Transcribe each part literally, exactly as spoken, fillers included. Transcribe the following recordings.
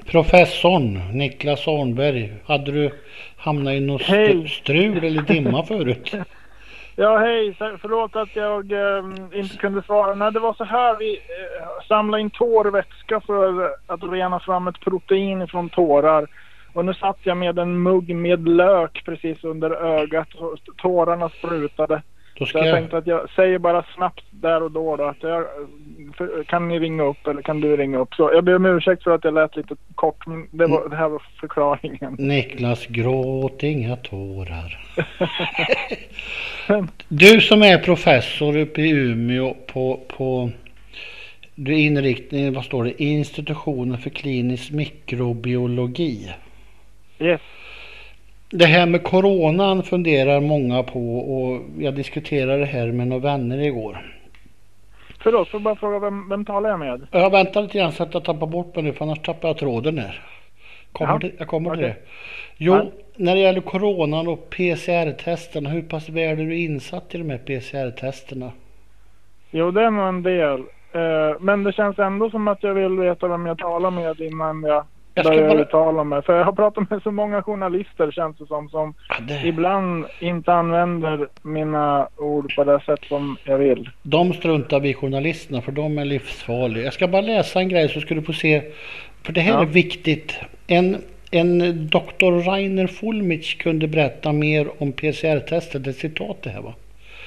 Professorn Niklas Arnberg, hade du hamnat i något st- strul eller dimma förut? Ja, hej. Förlåt att jag eh, inte kunde svara. Nej, det var så här. Vi eh, samlade in tårvätska för att rena fram ett protein från tårar. Och nu satt jag med en mugg med lök precis under ögat. Och tårarna sprutade. Då ska så jag jag... tänkte att jag säger bara snabbt där och då, då att jag, för, kan ni ringa upp eller kan du ringa upp? Så jag ber om ursäkt för att jag lät lite kort, men det, var, det här var förklaringen. Niklas, gråt inga tårar. Du som är professor uppe i Umeå på, på du är inriktning, vad står det? Institutionen för klinisk mikrobiologi. Yes. Det här med coronan funderar många på, och jag diskuterade det här med några vänner igår. Förlåt, får bara fråga, vem, vem talar jag med? Jag väntar lite grann så att jag tappar bort mig nu, för annars tappar jag tråden här. Kommer till, jag kommer till okay. det. Jo, ja. När det gäller coronan och P C R-testerna, hur pass väl är du insatt i de här P C R-testerna? Jo, det är nog en del. Men det känns ändå som att jag vill veta vem jag talar med innan jag... Jag ska bara uttala mig. För jag har pratat med så många journalister, känns det som, som ja, det... ibland inte använder mina ord på det sätt som jag vill. De struntar vi journalisterna, för de är livsfarliga. Jag ska bara läsa en grej så ska du få se, för det här ja. är viktigt. En, en doktor Rainer Fulmich kunde berätta mer om P C R-testet. Det är citat det här, va?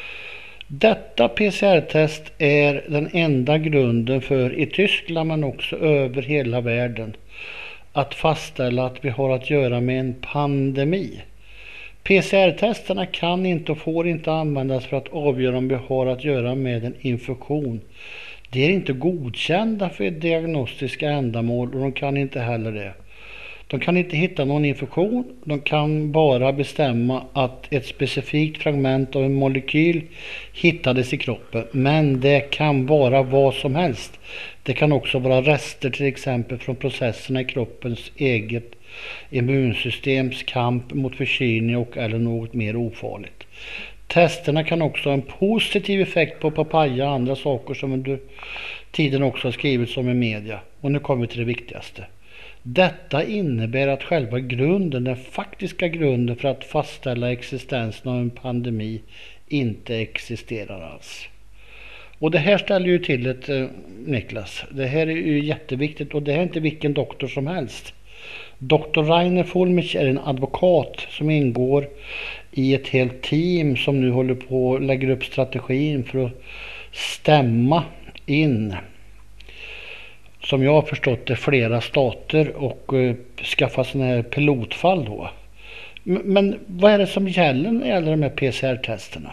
Detta P C R-test är den enda grunden för i Tyskland men också över hela världen att fastställa att vi har att göra med en pandemi. P C R-testerna kan inte och får inte användas för att avgöra om vi har att göra med en infektion. De är inte godkända för diagnostiska ändamål och de kan inte heller det. De kan inte hitta någon infektion, de kan bara bestämma att ett specifikt fragment av en molekyl hittades i kroppen. Men det kan vara vad som helst. Det kan också vara rester till exempel från processerna i kroppens eget immunsystems kamp mot förkylning och eller något mer ofarligt. Testerna kan också ha en positiv effekt på papaya och andra saker som under tiden också har skrivits om i media. Och nu kommer vi till det viktigaste. Detta innebär att själva grunden, den faktiska grunden för att fastställa existensen av en pandemi inte existerar alls. Och det här ställer ju till ett, eh, Niklas. Det här är ju jätteviktigt och det här är inte vilken doktor som helst. doktor Rainer Fulmich är en advokat som ingår i ett helt team som nu håller på och lägger upp strategin för att stämma in, som jag har förstått det, flera stater och uh, skaffa sådana här pilotfall då. M- men vad är det som gäller när det gäller de här P C R-testerna?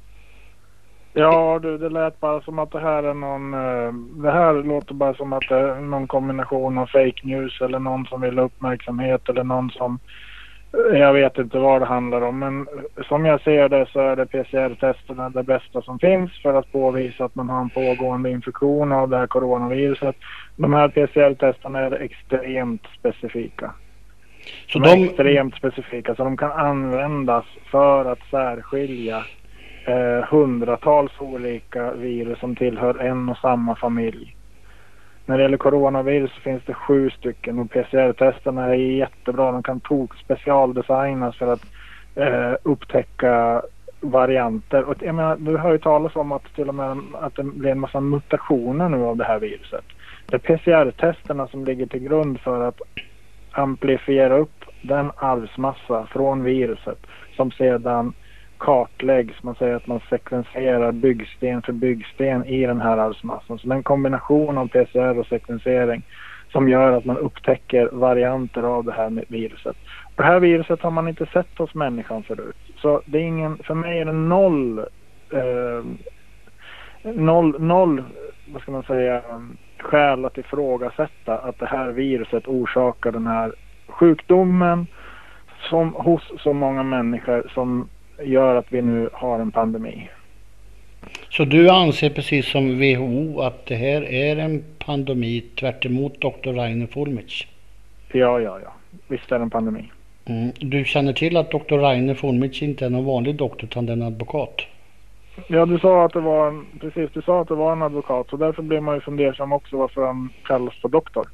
Ja du, det lät bara som att det här är någon, uh, det här låter bara som att det är någon kombination av fake news eller någon som vill ha uppmärksamhet eller någon som, uh, jag vet inte vad det handlar om, men som jag ser det så är det P C R-testerna det bästa som finns för att påvisa att man har en pågående infektion av det här coronaviruset. De här P C R-testerna är extremt specifika. Så de är de... extremt specifika så de kan användas för att särskilja eh, hundratals olika virus som tillhör en och samma familj. När det gäller coronavirus så finns det sju stycken och P C R-testerna är jättebra. De kan tok specialdesignas för att eh, upptäcka varianter. Och jag menar, du har ju talat om att till och med att det blir en massa mutationer nu av det här viruset. Det är P C R-testerna som ligger till grund för att amplifiera upp den arvsmassa från viruset som sedan kartläggs. Man säger att man sekvenserar byggsten för byggsten i den här arvsmassan. Så det är en kombination av P C R och sekvensering som gör att man upptäcker varianter av det här viruset. Det här viruset har man inte sett hos människan förut. Så det är ingen, för mig är det noll, eh, noll, noll, vad ska man säga, skäl att ifrågasätta att det här viruset orsakar den här sjukdomen som hos så många människor som gör att vi nu har en pandemi. Så du anser precis som W H O att det här är en pandemi tvärt emot doktor Rainer Fulmich? Ja, ja, ja. Visst är det en pandemi. Mm. Du känner till att doktor Rainer Fulmich inte är någon vanlig doktor utan en advokat? Ja, du sa att det var en, precis, du sa att det var en advokat så därför blir man ju fundersam också varför han kallas för doktor.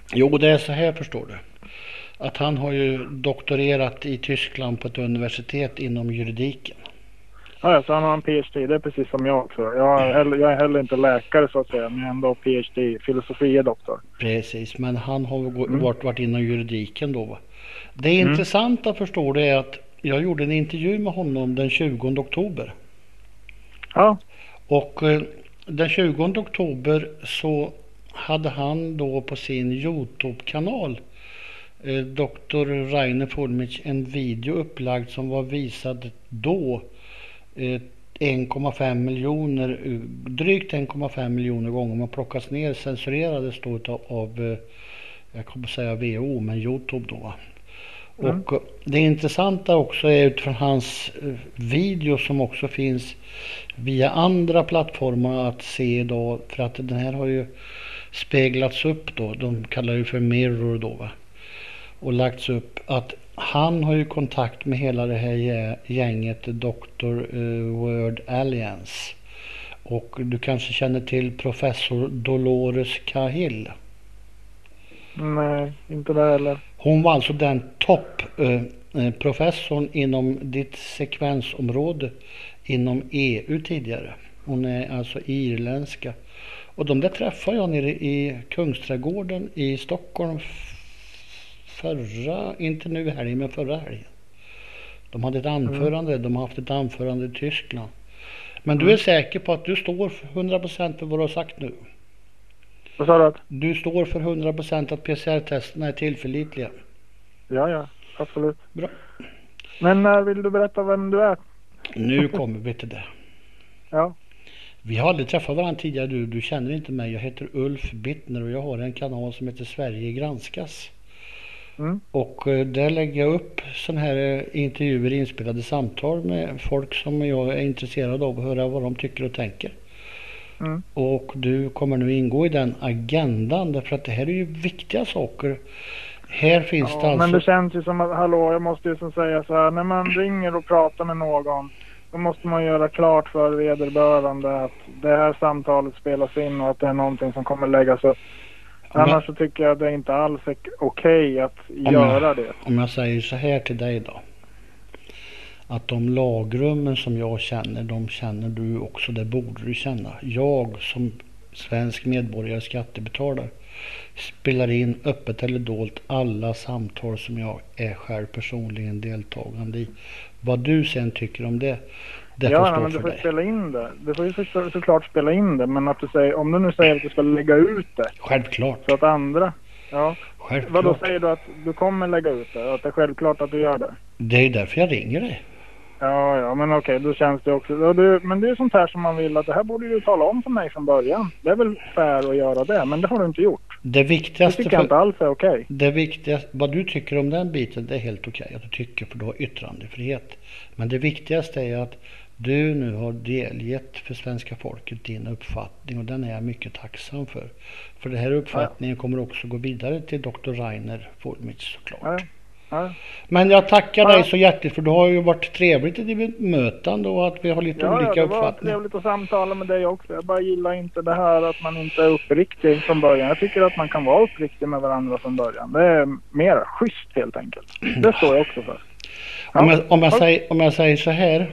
Jo, det är så här förstår du. Att han har ju doktorerat i Tyskland på ett universitet inom juridiken. Ja, ja, så han har en PhD, det är precis som jag också. Jag är heller, jag är heller inte läkare så att säga, men jag är ändå PhD, filosofie doktor. Precis, men han har gå- Mm. varit, varit inom juridiken då va. Det Mm. intressanta förstår du är att jag gjorde en intervju med honom den tjugonde oktober. Ja, Och eh, den tjugonde oktober så hade han då på sin Youtube-kanal eh, doktor Rainer Fulmich en video upplagd som var visad då eh, en komma fem miljoner, eh, drygt en komma fem miljoner gånger. Man plockas ner, censurerades då av, av eh, jag kommer säga V O, men Youtube då va. Mm. Och eh, det intressanta också är utifrån hans eh, video som också finns via andra plattformar att se då, för att den här har ju speglats upp då, de kallar ju för mirror då va, och lagts upp att han har ju kontakt med hela det här gä- gänget doktor eh, World Alliance, och du kanske känner till professor Dolores Cahill. nej, inte det heller. Hon var alltså den topp eh, eh, professorn inom ditt sekvensområde inom E U tidigare. Hon är alltså irländska. Och de där träffade jag nere i Kungsträdgården i Stockholm f- förra, inte nu helgen, men förra helgen. De hade ett anförande, de har haft ett anförande i Tyskland. Men du är säker på att du står för hundra procent för vad du har sagt nu? Vad sa du? Att? Du står för hundra procent att P C R-testerna är tillförlitliga? Ja, ja, absolut. Bra. Men när vill du berätta vem du är? Nu kommer vi till det. Ja, Vi har aldrig träffat varandra tidigare, du, du känner inte mig. Jag heter Ulf Bittner och jag har en kanal som heter Sverige granskas. mm. Och eh, där lägger jag upp sådana här eh, intervjuer, inspelade samtal med folk som jag är intresserad av att höra vad de tycker och tänker. Mm. Och du kommer nu ingå i den agendan därför att det här är ju viktiga saker. Här finns det Ja, alltså... men det känns ju som att, hallå, jag måste ju som säga så här, när man ringer och pratar med någon, då måste man göra klart för vederbörande att det här samtalet spelas in och att det är någonting som kommer läggas upp. Men- Annars så tycker jag att det inte alls är okej att jag- göra det. Om jag säger så här till dig då. Att de lagrummen som jag känner, de känner du också, det borde du känna. Jag som svensk medborgare, skattebetalare, spelar in öppet eller dolt alla samtal som jag är själv personligen deltagande i. Vad du sen tycker om det, det får Ja, nej, stå men du för får dig. spela in det. Du får ju så, såklart spela in det, men att du säger, om du nu säger att du ska lägga ut det Självklart, så att andra, ja, vad då självklart. säger du att du kommer lägga ut det? Att det är självklart att du gör det? Det är därför jag ringer dig. Ja, ja, men okej, då känns det också. Ja, du, men det är sånt här som man vill att det här borde du tala om för mig från början. Det är väl fair att göra det, men det har du inte gjort. Det Det viktigaste tycker jag inte för, alls är okej. det viktigaste, vad du tycker om den biten, det är helt okej att du tycker, för du har yttrandefrihet. Men det viktigaste är att du nu har delgett för svenska folket din uppfattning, och den är jag mycket tacksam för. För den här uppfattningen kommer också gå vidare till doktor Rainer Fulmich såklart. Ja, ja. Men jag tackar Ja. dig så hjärtligt, för du har ju varit trevligt i ditt mötande och att vi har lite Ja, olika ja, det var uppfattningar. trevligt att samtala med dig också. Jag bara gillar inte det här att man inte är uppriktig från början. Jag tycker att man kan vara uppriktig med varandra från början. Det är mer schysst helt enkelt. Det står jag också för. Ja. Om jag, om, jag Ja. säger, om jag säger så här.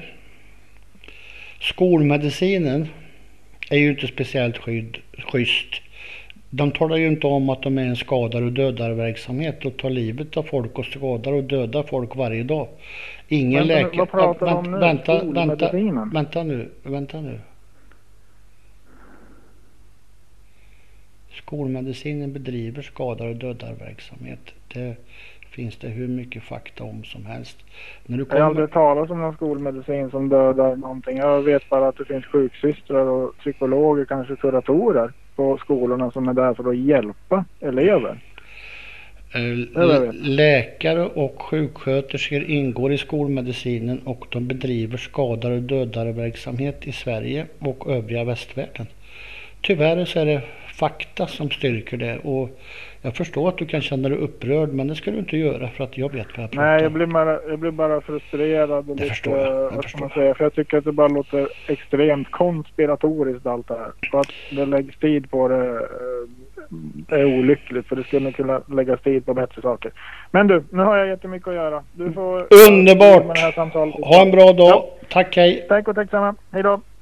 Skolmedicinen är ju inte speciellt skydd, schysst. De talar ju inte om att de är en skadar och dödarverksamhet och tar livet av folk och skadar och dödar folk varje dag. Ingen Vänta nu, läkare... vad pratar du Ja, om nu? Vänta, vänta, Skolmedicinen? vänta nu, vänta nu. Skolmedicinen bedriver skadar och dödarverksamhet. Det finns det hur mycket fakta om som helst. När du Jag har kommer... aldrig talat om någon skolmedicin som dödar någonting. Jag vet bara att det finns sjuksystrar och psykologer, kanske kuratorer på skolorna som är där för att hjälpa elever. Eh, Läkare och sjuksköterskor ingår i skolmedicinen och de bedriver skadar och dödarverksamhet i Sverige och övriga västvärlden. Tyvärr så är det fakta som styrker det, och Jag förstår att du kan känna dig upprörd, men det ska du inte göra för att jag vet vad jag pratar Nej, jag om. blir bara, jag blir bara frustrerad. Och Det lite, förstår jag, jag vad förstår ska man säga? För jag tycker att det bara låter extremt konspiratoriskt allt det här. Så att det läggs tid på det eh, är olyckligt, för det skulle kunna läggas tid på bättre saker. Men du, nu har jag jättemycket att göra. Du får... Underbart! med det här samtalet. Ha en bra dag. Ja. Tack, hej. Tack och tack samma. Hej då.